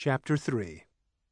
Chapter 3.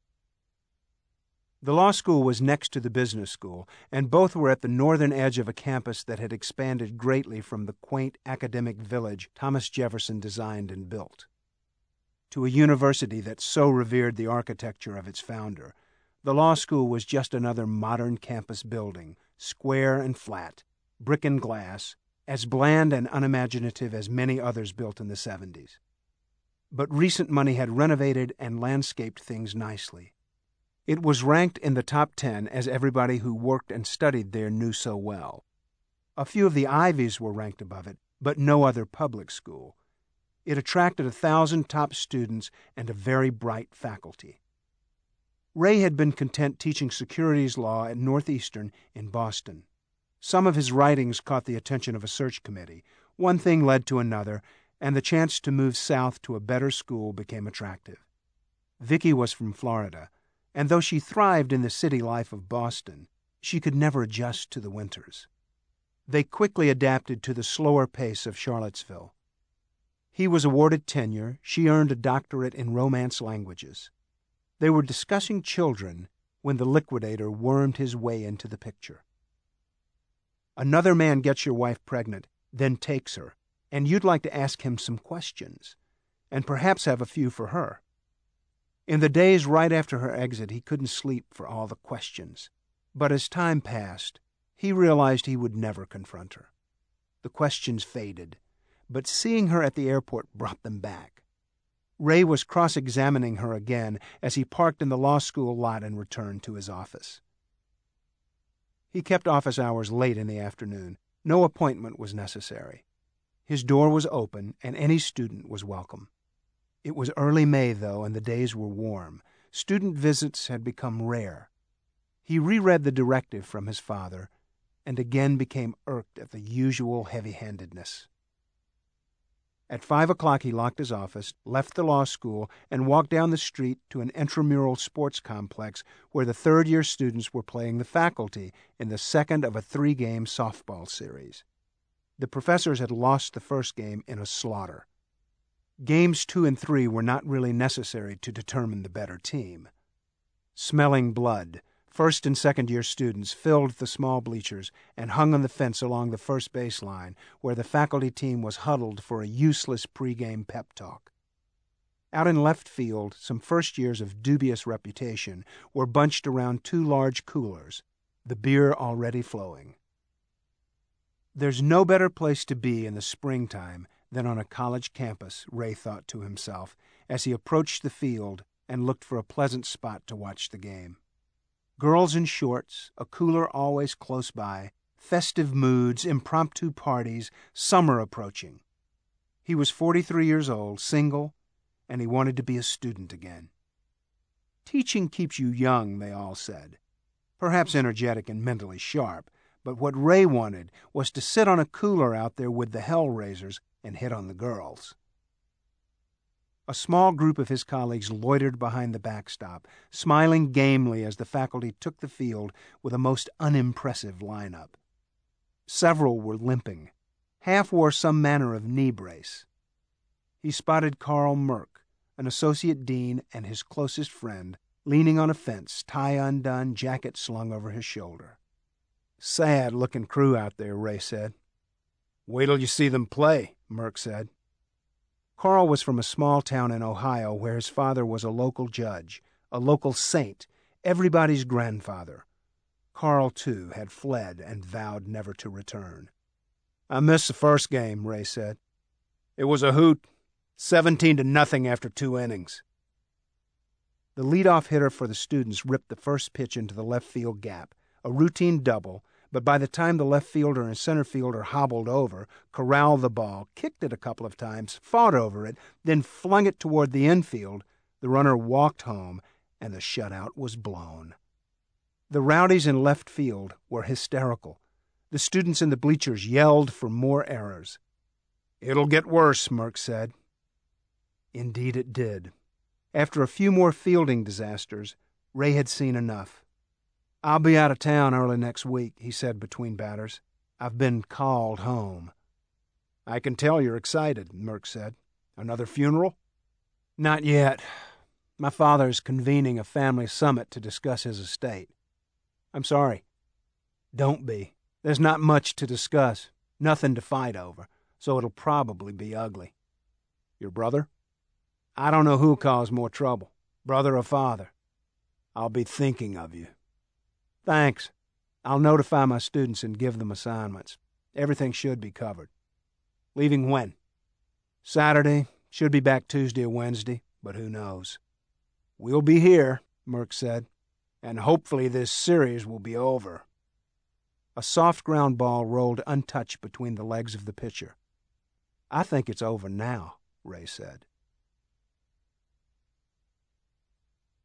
The law school was next to the business school, and both were at the northern edge of a campus that had expanded greatly from the quaint academic village Thomas Jefferson designed and built. To a university that so revered the architecture of its founder, the law school was just another modern campus building, square and flat, brick and glass, as bland and unimaginative as many others built in the 70s. But recent money had renovated and landscaped things nicely. It was ranked in the top 10, as everybody who worked and studied there knew so well. A few of the Ivies were ranked above it, but no other public school. It attracted 1,000 top students and a very bright faculty. Ray had been content teaching securities law at Northeastern in Boston. Some of his writings caught the attention of a search committee. One thing led to another, and the chance to move south to a better school became attractive. Vicky was from Florida, and though she thrived in the city life of Boston, she could never adjust to the winters. They quickly adapted to the slower pace of Charlottesville. He was awarded tenure. She earned a doctorate in Romance languages. They were discussing children when the liquidator wormed his way into the picture. Another man gets your wife pregnant, then takes her, and you'd like to ask him some questions, and perhaps have a few for her. In the days right after her exit, he couldn't sleep for all the questions. But as time passed, he realized he would never confront her. The questions faded, but seeing her at the airport brought them back. Ray was cross-examining her again as he parked in the law school lot and returned to his office. He kept office hours late in the afternoon. No appointment was necessary. His door was open, and any student was welcome. It was early May, though, and the days were warm. Student visits had become rare. He reread the directive from his father and again became irked at the usual heavy-handedness. At 5 o'clock he locked his office, left the law school, and walked down the street to an intramural sports complex where the third-year students were playing the faculty in the second of a 3-game softball series. The professors had lost the first game in a slaughter. Games 2 and 3 were not really necessary to determine the better team. Smelling blood, first and second-year students filled the small bleachers and hung on the fence along the first base line where the faculty team was huddled for a useless pregame pep talk. Out in left field, some first-years of dubious reputation were bunched around 2 large coolers, the beer already flowing. There's no better place to be in the springtime than on a college campus, Ray thought to himself as he approached the field and looked for a pleasant spot to watch the game. Girls in shorts, a cooler always close by, festive moods, impromptu parties, summer approaching. He was 43 years old, single, and he wanted to be a student again. Teaching keeps you young, they all said. Perhaps energetic and mentally sharp, but what Ray wanted was to sit on a cooler out there with the Hellraisers and hit on the girls. A small group of his colleagues loitered behind the backstop, smiling gamely as the faculty took the field with a most unimpressive lineup. Several were limping. Half wore some manner of knee brace. He spotted Carl Merck, an associate dean and his closest friend, leaning on a fence, tie undone, jacket slung over his shoulder. "Sad-looking crew out there," Ray said. "Wait till you see them play," Merck said. Carl was from a small town in Ohio where his father was a local judge, a local saint, everybody's grandfather. Carl, too, had fled and vowed never to return. "I missed the first game," Ray said. "It was a hoot, 17-0 after 2 innings. The leadoff hitter for the students ripped the first pitch into the left field gap, a routine double, but by the time the left fielder and center fielder hobbled over, corralled the ball, kicked it a couple of times, fought over it, then flung it toward the infield, the runner walked home, and the shutout was blown. The rowdies in left field were hysterical. The students in the bleachers yelled for more errors. "It'll get worse," Merck said. Indeed it did. After a few more fielding disasters, Ray had seen enough. "I'll be out of town early next week," he said between batters. "I've been called home." "I can tell you're excited," Merck said. "Another funeral?" "Not yet. My father is convening a family summit to discuss his estate. I'm sorry. Don't be. There's not much to discuss, nothing to fight over, so it'll probably be ugly. Your brother? I don't know who'll cause more trouble, brother or father. I'll be thinking of you. Thanks. I'll notify my students and give them assignments. Everything should be covered. Leaving when? Saturday. Should be back Tuesday or Wednesday, but who knows. We'll be here, Merck said, and hopefully this series will be over. A soft ground ball rolled untouched between the legs of the pitcher. I think it's over now, Ray said.